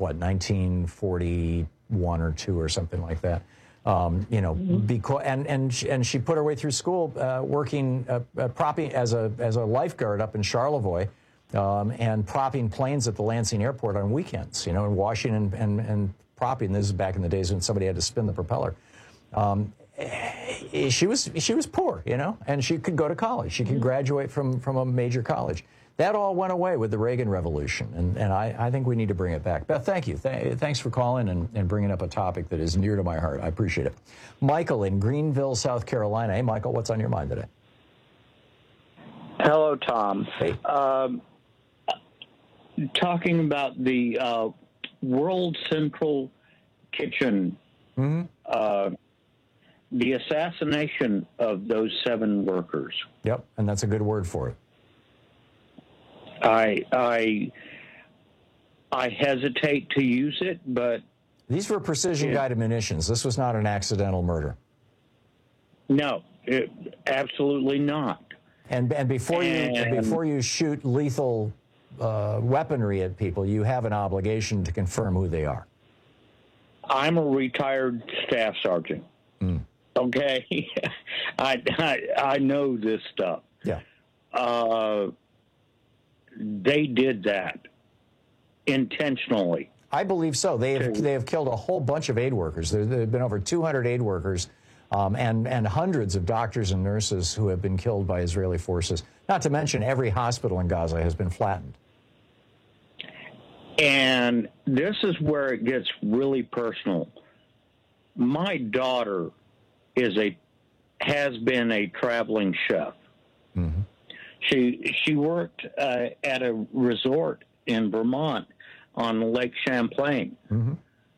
1941 or 2 or something like that. Because and she put her way through school working propping as a lifeguard up in Charlevoix, and propping planes at the Lansing airport on weekends. And washing and propping. This is back in the days when somebody had to spin the propeller. She was poor, and she could go to college. She could graduate from a major college. That all went away with the Reagan Revolution, and I think we need to bring it back. Beth, thank you. Thanks for calling and bringing up a topic that is near to my heart. I appreciate it. Michael in Greenville, South Carolina. Hey, Michael, what's on your mind today? Hello, Tom. Hey. Talking about the World Central Kitchen, the assassination of those 7 workers. Yep, and that's a good word for it. I hesitate to use it, but these were precision-guided munitions. This was not an accidental murder. No, absolutely not. And before you shoot lethal weaponry at people, you have an obligation to confirm who they are. I'm a retired staff sergeant. Okay, I know this stuff. Yeah. They did that intentionally. I believe so. They have killed a whole bunch of aid workers. There have been over 200 aid workers and hundreds of doctors and nurses who have been killed by Israeli forces. Not to mention every hospital in Gaza has been flattened. And this is where it gets really personal. My daughter has been a traveling chef. Mm-hmm. She worked at a resort in Vermont on Lake Champlain. Mm-hmm.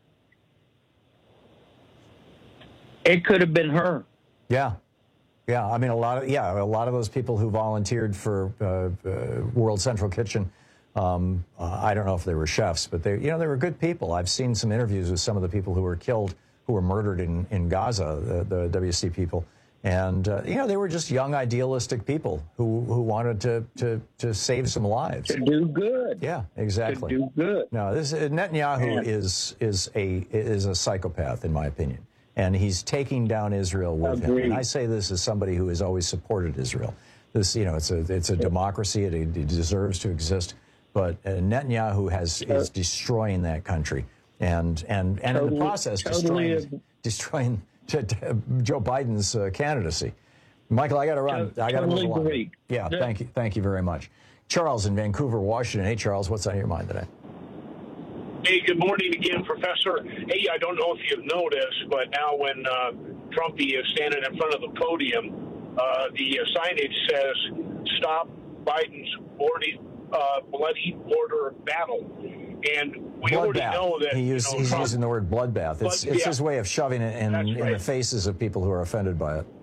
It could have been her. Yeah. I mean, a lot of those people who volunteered for World Central Kitchen. I don't know if they were chefs, but they were good people. I've seen some interviews with some of the people who were killed, who were murdered in Gaza, the WC people. And, they were just young, idealistic people who wanted to save some lives. To do good. Yeah, exactly. To do good. No, Netanyahu is a psychopath, in my opinion. And he's taking down Israel with him. And I say this as somebody who has always supported Israel. This, it's a democracy. It deserves to exist. But Netanyahu is destroying that country. And in the process, destroying Joe Biden's candidacy. Michael, I got to run. I got to move along. Yeah, thank you very much. Charles in Vancouver, Washington. Hey, Charles, what's on your mind today? Hey, good morning again, Professor. Hey, I don't know if you've noticed, but now when Trumpy is standing in front of the podium, the signage says, "Stop Biden's bloody border battle. And we already know that he's using the word bloodbath. It's his way of shoving it in the faces of people who are offended by it.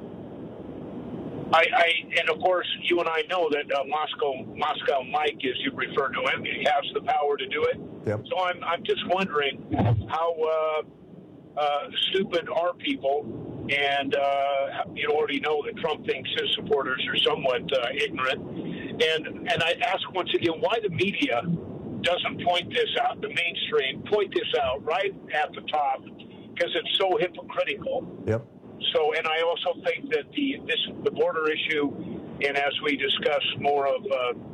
And of course, you and I know that Moscow Mike, as you refer to him, he has the power to do it. Yep. So I'm just wondering how stupid are people. And you already know that Trump thinks his supporters are somewhat ignorant. And I ask once again, why the media doesn't point this out, the mainstream, point this out right at the top, because it's so hypocritical. Yep. So, and I also think that the border issue, and as we discuss more of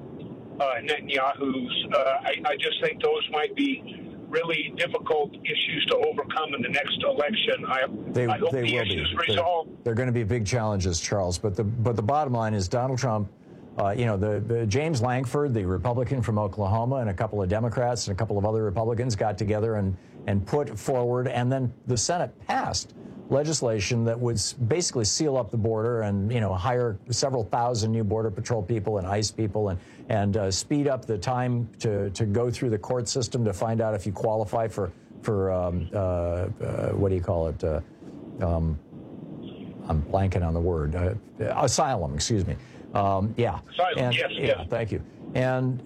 Netanyahu's, I just think those might be really difficult issues to overcome in the next election. I hope the issues resolved. They're going to be big challenges, Charles. But the bottom line is Donald Trump. The James Lankford, the Republican from Oklahoma, and a couple of Democrats and a couple of other Republicans got together and put forward, and then the Senate passed legislation that would basically seal up the border and hire several thousand new Border Patrol people and ICE people and speed up the time to go through the court system to find out if you qualify for what do you call it? I'm blanking on the word. Asylum, excuse me. Asylum, yes. Thank you. And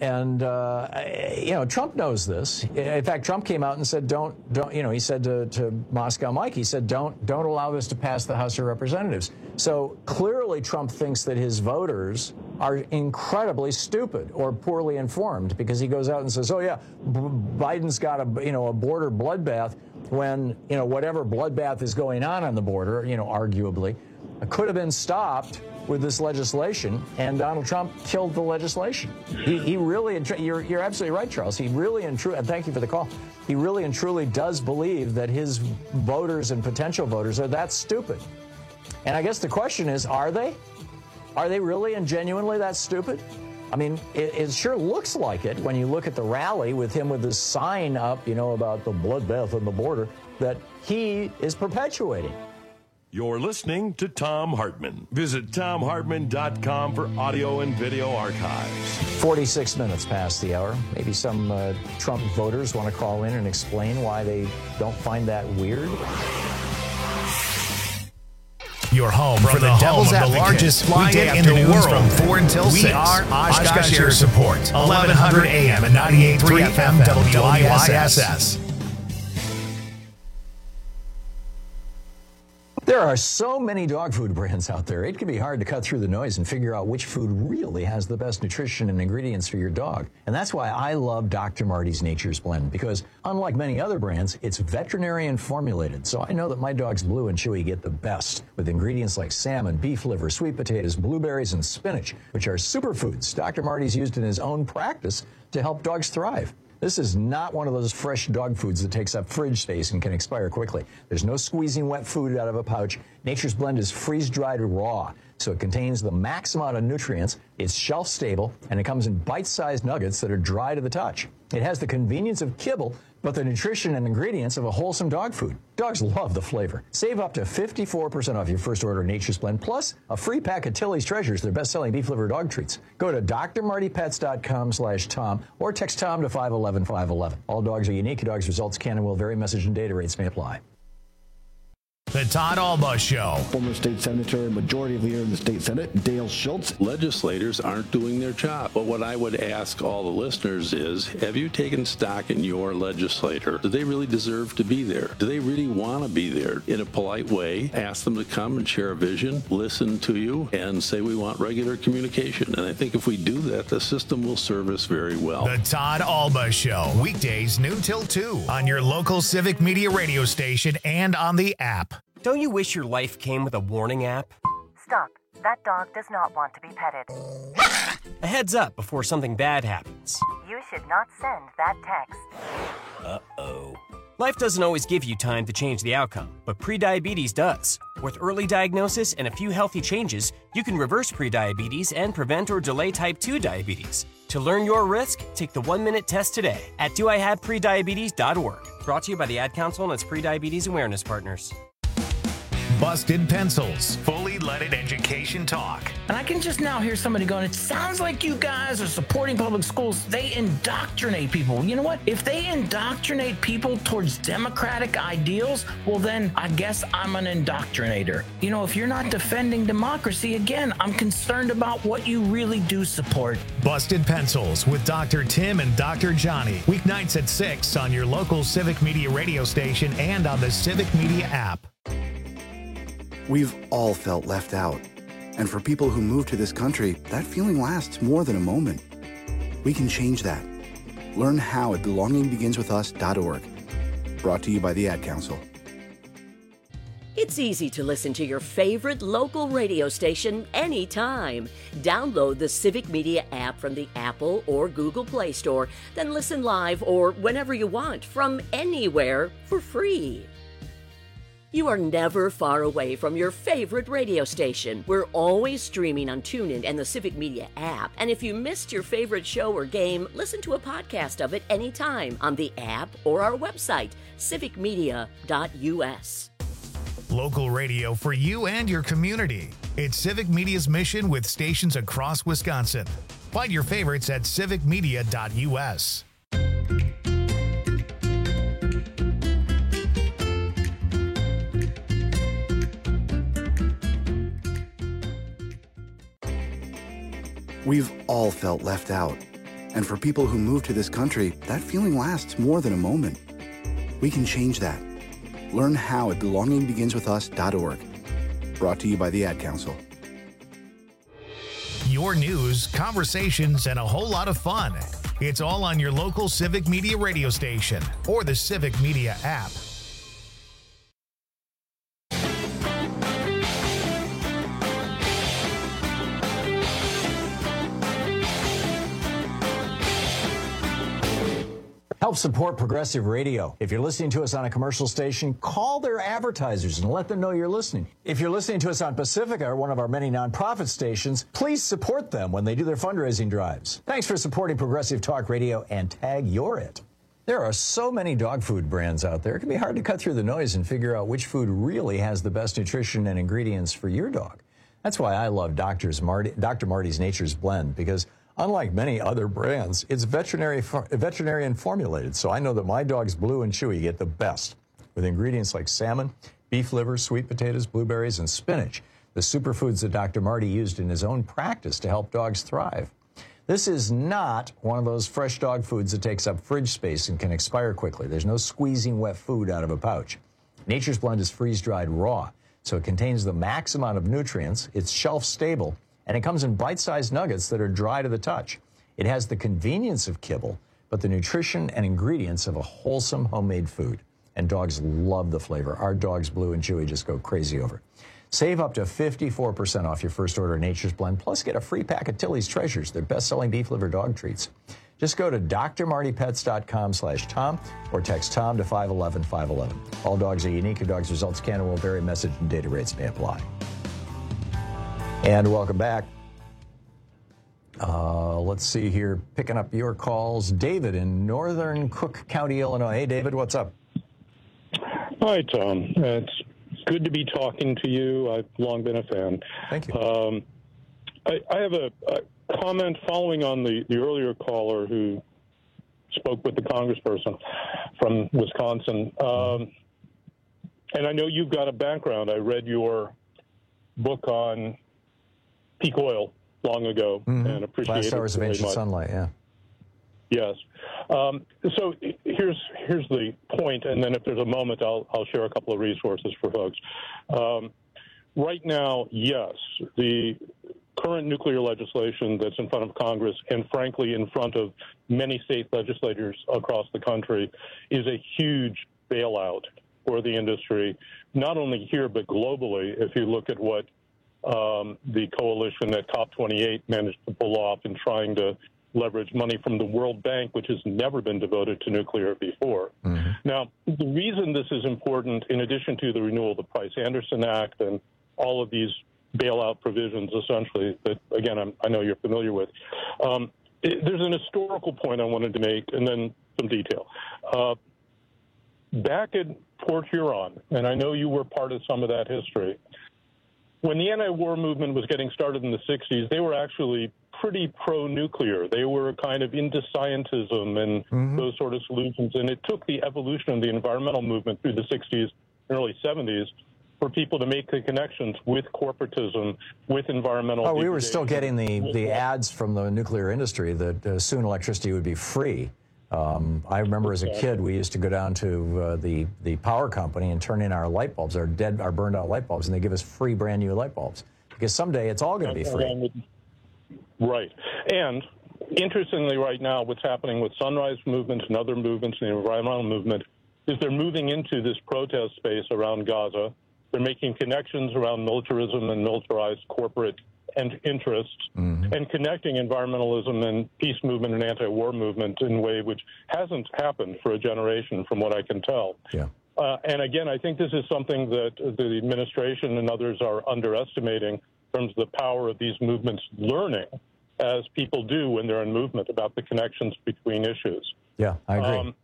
Trump knows this. In fact, Trump came out and said, he said to Moscow Mike, he said, don't allow this to pass the House of Representatives. So clearly Trump thinks that his voters are incredibly stupid or poorly informed, because he goes out and says, Biden's got a border bloodbath, when, whatever bloodbath is going on the border, arguably, could have been stopped with this legislation, and Donald Trump killed the legislation. He really, you're absolutely right, Charles. He really and truly, and thank you for the call, he really and truly does believe that his voters and potential voters are that stupid. And I guess the question is, are they? Are they really and genuinely that stupid? I mean, it sure looks like it when you look at the rally with him with this sign up, about the bloodbath on the border that he is perpetuating. You're listening to Thom Hartmann. Visit ThomHartmann.com for audio and video archives. 46 minutes past the hour. Maybe some Trump voters want to call in and explain why they don't find that weird. Your home for the Devil's Advocate, the largest fly-in in the world from 4 until 6. We are Oshkosh Air Support, 1100 AM and 98.3 FM WISS. There are so many dog food brands out there, it can be hard to cut through the noise and figure out which food really has the best nutrition and ingredients for your dog. And that's why I love Dr. Marty's Nature's Blend, because unlike many other brands, it's veterinarian formulated. So I know that my dogs Blue and Chewy get the best with ingredients like salmon, beef liver, sweet potatoes, blueberries, and spinach, which are superfoods Dr. Marty's used in his own practice to help dogs thrive. This is not one of those fresh dog foods that takes up fridge space and can expire quickly. There's no squeezing wet food out of a pouch. Nature's Blend is freeze-dried raw, so it contains the max amount of nutrients, it's shelf-stable, and it comes in bite-sized nuggets that are dry to the touch. It has the convenience of kibble, but the nutrition and ingredients of a wholesome dog food. Dogs love the flavor. Save up to 54% off your first order of Nature's Blend, plus a free pack of Tilly's Treasures, their best-selling beef liver dog treats. Go to drmartypets.com/Tom or text Tom to 511-511. All dogs are unique. Dogs' results can and will vary. Message and data rates may apply. The Todd Alba Show. Former state senator and majority leader in the state Senate, Dale Schultz. Legislators aren't doing their job. But what I would ask all the listeners is, have you taken stock in your legislator? Do they really deserve to be there? Do they really want to be there? In a polite way, ask them to come and share a vision, listen to you, and say we want regular communication. And I think if we do that, the system will serve us very well. The Todd Alba Show. Weekdays noon till 2 on your local Civic Media radio station and on the app. Don't you wish your life came with a warning app? Stop. That dog does not want to be petted. A heads up before something bad happens. You should not send that text. Uh-oh. Life doesn't always give you time to change the outcome, but prediabetes does. With early diagnosis and a few healthy changes, you can reverse prediabetes and prevent or delay type 2 diabetes. To learn your risk, take the 1-minute test today at doihaveprediabetes.org. Brought to you by the Ad Council and its prediabetes awareness partners. Busted Pencils. Fully leaded education talk. And I can just now hear somebody going, it sounds like you guys are supporting public schools. They indoctrinate people. You know what? If they indoctrinate people towards democratic ideals, well, then I guess I'm an indoctrinator. You know, if you're not defending democracy, again, I'm concerned about what you really do support. Busted Pencils with Dr. Tim and Dr. Johnny. Weeknights at 6 on your local Civic Media radio station and on the Civic Media app. We've all felt left out. And for people who move to this country, that feeling lasts more than a moment. We can change that. Learn how at belongingbeginswithus.org. Brought to you by the Ad Council. It's easy to listen to your favorite local radio station anytime. Download the Civic Media app from the Apple or Google Play Store, then listen live or whenever you want from anywhere for free. You are never far away from your favorite radio station. We're always streaming on TuneIn and the Civic Media app. And if you missed your favorite show or game, listen to a podcast of it anytime on the app or our website, civicmedia.us. Local radio for you and your community. It's Civic Media's mission with stations across Wisconsin. Find your favorites at civicmedia.us. We've all felt left out. And for people who move to this country, that feeling lasts more than a moment. We can change that. Learn how at belongingbeginswithus.org. Brought to you by the Ad Council. Your news, conversations, and a whole lot of fun. It's all on your local Civic Media radio station or the Civic Media app. Help support Progressive Radio. If you're listening to us on a commercial station, call their advertisers and let them know you're listening. If you're listening to us on Pacifica, or one of our many nonprofit stations, please support them when they do their fundraising drives. Thanks for supporting Progressive Talk Radio and tag You're It. There are so many dog food brands out there, it can be hard to cut through the noise and figure out which food really has the best nutrition and ingredients for your dog. That's why I love Dr. Marty's Nature's Blend, because unlike many other brands, it's veterinarian formulated, so I know that my dogs Blue and Chewy get the best. With ingredients like salmon, beef liver, sweet potatoes, blueberries, and spinach, the superfoods that Dr. Marty used in his own practice to help dogs thrive. This is not one of those fresh dog foods that takes up fridge space and can expire quickly. There's no squeezing wet food out of a pouch. Nature's Blend is freeze-dried raw, so it contains the max amount of nutrients, it's shelf-stable, and it comes in bite-sized nuggets that are dry to the touch. It has the convenience of kibble, but the nutrition and ingredients of a wholesome homemade food. And dogs love the flavor. Our dogs, Blue and Chewy, just go crazy over it. Save up to 54% off your first order of Nature's Blend, plus get a free pack of Tilly's Treasures, their best-selling beef liver dog treats. Just go to drmartypets.com/Tom or text Tom to 511-511. All dogs are unique. Your dog's results can and will vary. Message and data rates may apply. And welcome back. Let's see here, picking up your calls. David in northern Cook County, Illinois. Hey, David, what's up? Hi, Tom. It's good to be talking to you. I've long been a fan. Thank you. I have a comment following on the earlier caller who spoke with the congressperson from Wisconsin. And I know you've got a background. I read your book on peak oil long ago and appreciate Last Hours of Ancient Sunlight, yeah. Yes. So here's the point, and then if there's a moment, I'll share a couple of resources for folks. Right now, yes, the current nuclear legislation that's in front of Congress and, frankly, in front of many state legislators across the country is a huge bailout for the industry, not only here but globally, if you look at what the coalition at COP28 managed to pull off in trying to leverage money from the World Bank, which has never been devoted to nuclear before. Now, the reason this is important, in addition to the renewal of the Price-Anderson Act and all of these bailout provisions, essentially, that, again, I know you're familiar with, there's an historical point I wanted to make, and then some detail. Back at Port Huron, and I know you were part of some of that history, when the anti-war movement was getting started in the 60s, they were actually pretty pro-nuclear. They were kind of into scientism and those sort of solutions. And it took the evolution of the environmental movement through the 60s and early 70s for people to make the connections with corporatism, with environmental. Oh, we were still getting the ads from the nuclear industry that soon electricity would be free. I remember as a kid, we used to go down to the power company and turn in our light bulbs, our burned out light bulbs, and they give us free brand new light bulbs because someday it's all going to be free. Right. And interestingly, right now, what's happening with Sunrise movements and other movements in the environmental movement is they're moving into this protest space around Gaza. They're making connections around militarism and militarized corporate interests and connecting environmentalism and peace movement and anti-war movement in a way which hasn't happened for a generation, from what I can tell. Yeah. And again, I think this is something that the administration and others are underestimating in terms of the power of these movements learning, as people do when they're in movement, about the connections between issues. Yeah, I agree.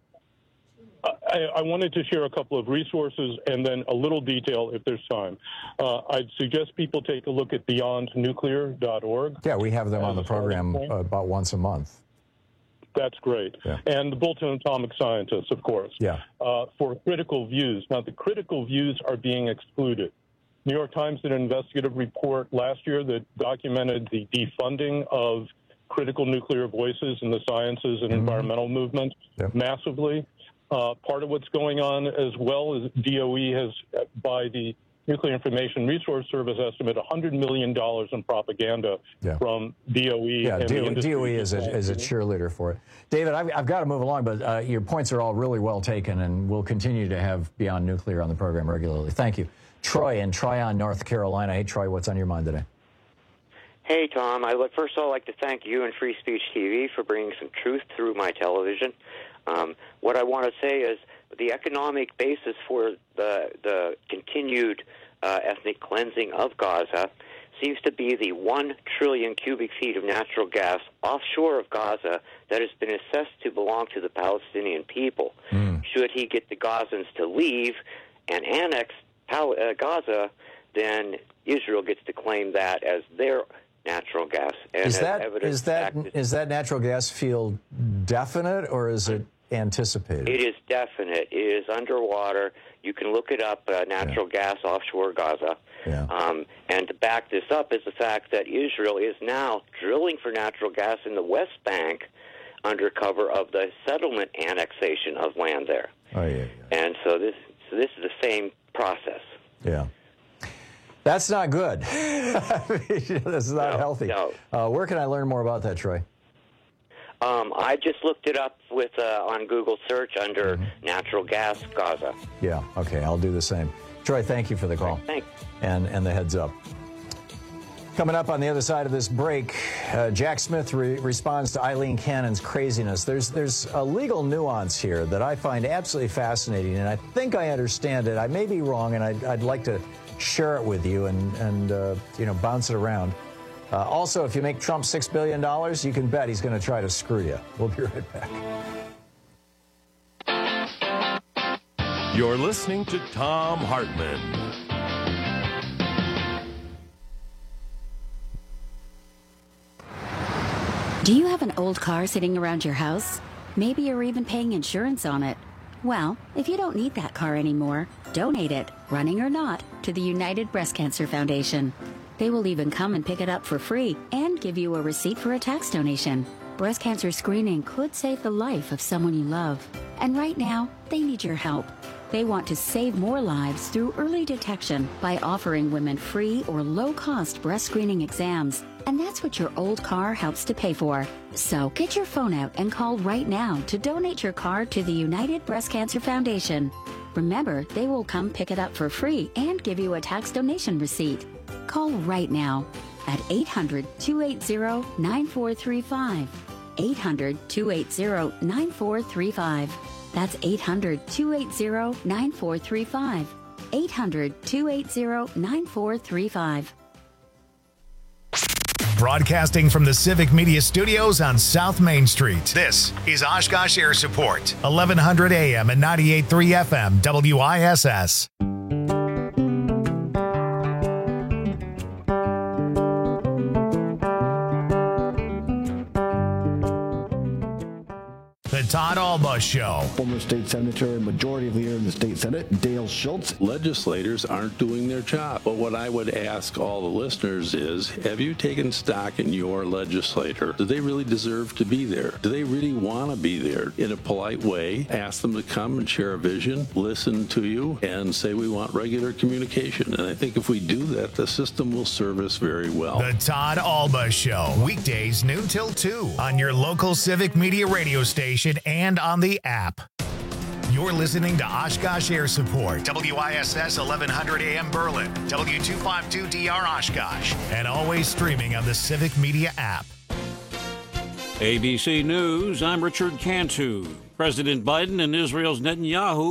I wanted to share a couple of resources and then a little detail if there's time. I'd suggest people take a look at beyondnuclear.org. Yeah, we have them on the program about once a month. That's great. Yeah. And the Bulletin of Atomic Scientists, of course. Yeah. For critical views. Now, the critical views are being excluded. New York Times did an investigative report last year that documented the defunding of critical nuclear voices in the sciences and environmental movement massively. Part of what's going on as well is DOE has, by the Nuclear Information Resource Service estimate, $100 million in propaganda from DOE. Yeah, and DOE is a cheerleader for it. David, I've got to move along, but your points are all really well taken, and we'll continue to have Beyond Nuclear on the program regularly. Thank you. Troy in Tryon, North Carolina. Hey, Troy, what's on your mind today? Hey, Tom. I would first of all like to thank you and Free Speech TV for bringing some truth through my television. What I want to say is the economic basis for the continued ethnic cleansing of Gaza seems to be the 1 trillion cubic feet of natural gas offshore of Gaza that has been assessed to belong to the Palestinian people. Should he get the Gazans to leave and annex Gaza, then Israel gets to claim that as their natural gas. And is that natural gas field definite, or is it anticipated? It is definite. It is underwater. You can look it up, natural gas offshore Gaza. And to back this up is the fact that Israel is now drilling for natural gas in the West Bank under cover of the settlement annexation of land there. Oh, yeah. And so this is the same process. Yeah. That's not good. This is not healthy. No. Where can I learn more about that, Troy? I just looked it up with on Google search under natural gas Gaza. Yeah, okay, I'll do the same. Troy, thank you for the call. Right, thanks. And the heads up. Coming up on the other side of this break, Jack Smith responds to Eileen Cannon's craziness. There's a legal nuance here that I find absolutely fascinating, and I think I understand it. I may be wrong, and I'd like to share it with you and bounce it around. Also, if you make Trump $6 billion, you can bet he's going to try to screw you. We'll be right back. You're listening to Thom Hartmann. Do you have an old car sitting around your house? Maybe you're even paying insurance on it. Well, if you don't need that car anymore, donate it, running or not, to the United Breast Cancer Foundation. They will even come and pick it up for free and give you a receipt for a tax donation. Breast cancer screening could save the life of someone you love. And right now, they need your help. They want to save more lives through early detection by offering women free or low-cost breast screening exams. And that's what your old car helps to pay for. So get your phone out and call right now to donate your car to the United Breast Cancer Foundation. Remember, they will come pick it up for free and give you a tax donation receipt. Call right now at 800-280-9435. 800-280-9435. That's 800-280-9435. 800-280-9435. Broadcasting from the Civic Media Studios on South Main Street. This is Oshkosh Air Support, 1100 AM and 98.3 FM, WISS. Todd Alba Show. Former state senator and majority leader in the state Senate, Dale Schultz. Legislators aren't doing their job. But what I would ask all the listeners is, have you taken stock in your legislator? Do they really deserve to be there? Do they really want to be there? In a polite way, ask them to come and share a vision, listen to you, and say we want regular communication. And I think if we do that, the system will serve us very well. The Todd Alba Show, weekdays noon till 2 on your local Civic Media radio station and on the app. You're listening to Oshkosh Air Support, WISS 1100 AM Berlin, W252DR Oshkosh, and always streaming on the Civic Media app. ABC News, I'm Richard Cantu. President Biden and Israel's Netanyahu